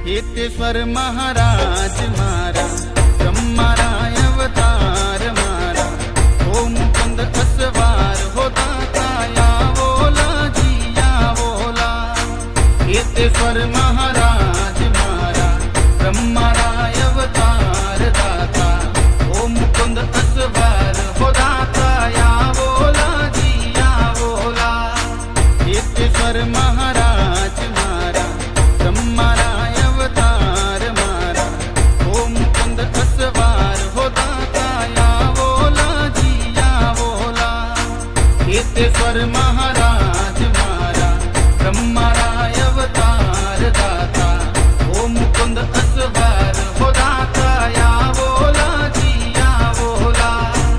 हेतेश्वर महाराज मारा ब्रह्माराय अवतार मारा हो मुकुंद असवार होता काया बोला जिया बोला। हेतेश्वर महाराज मारा ब्रह्माराय अवतार दाता हो मुकुंद असवार होता काया बोला जिया बोला। हेतेश्वर महाराज मारा ब्रह्माराय अवतार मारा हो मुकुंद असवार होता काया बोला जिया बोला। हेतेश्वर महाराज मारा ब्रह्माराय अवतार दाता हो मुकुंद असवार होता काया बोला जिया बोला।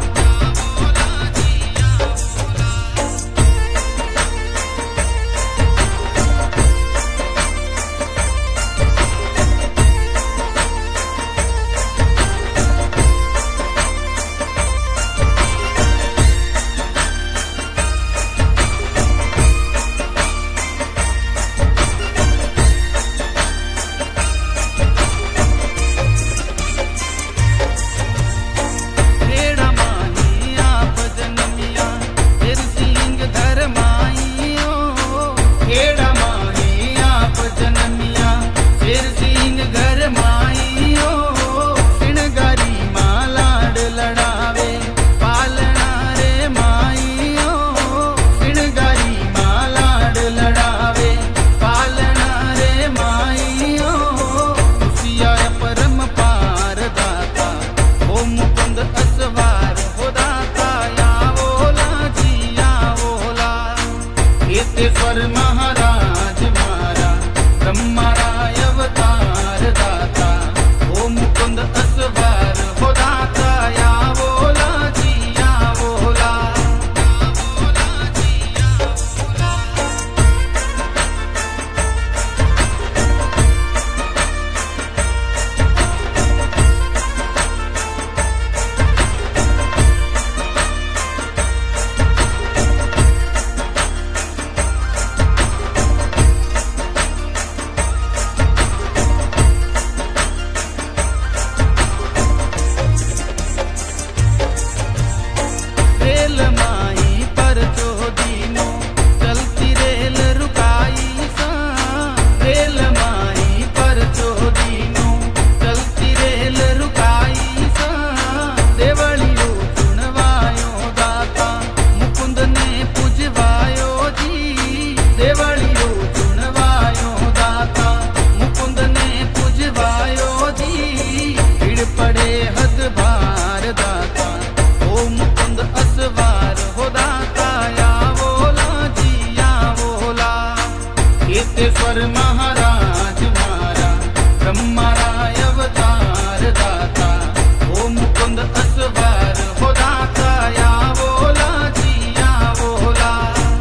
हेतेश्वर महाराज मारा ब्रह्माराय अवतार दाता हो मुकुंद असवार होता काया बोला जिया बोला। हेतेश्वर महाराज मारा ब्रह्माराय अवतार दाता हो मुकुंद असवार होता काया बोला जिया बोला।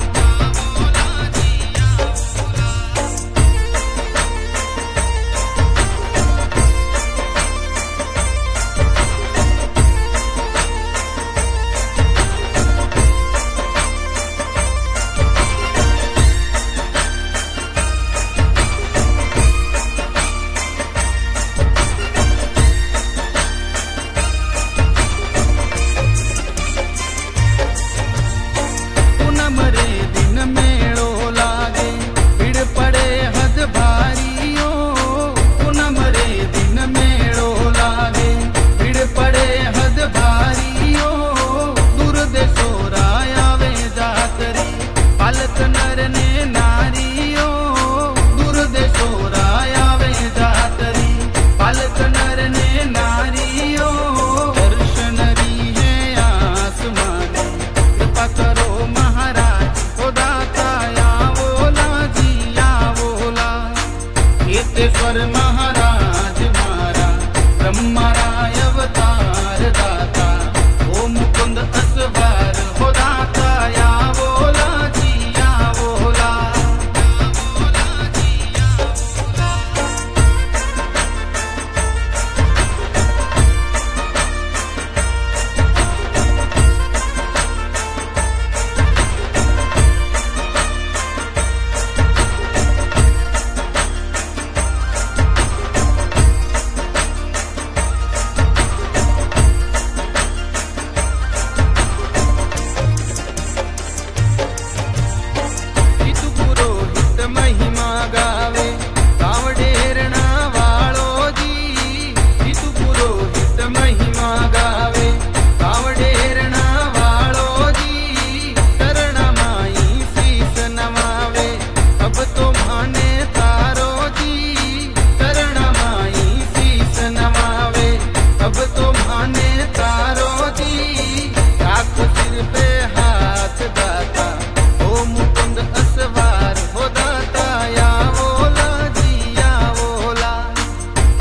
हेतेश्वर महाराज मारा ब्रह्माराय अवतार दाता हो मुकुंद असवार होता काया बोला जिया बोला।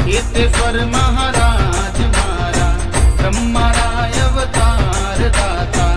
कीर्तेश्वर महाराज मारा ब्रह्मराय अवतार दाता